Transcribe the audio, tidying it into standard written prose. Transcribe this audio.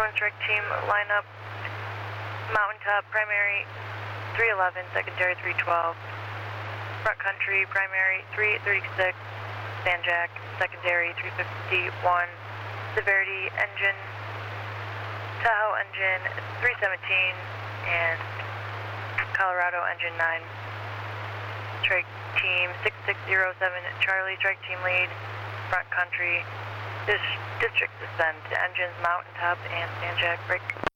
1 strike team, line up. Mountaintop, primary 311, secondary 312. Front country, primary 336. Sand Jack, secondary 351. Severity, engine, Tahoe engine 317, and Colorado engine 9. Strike team 6607, Charlie, strike team lead, front country, district descent, engines, mountaintop, and Sand Jack, break.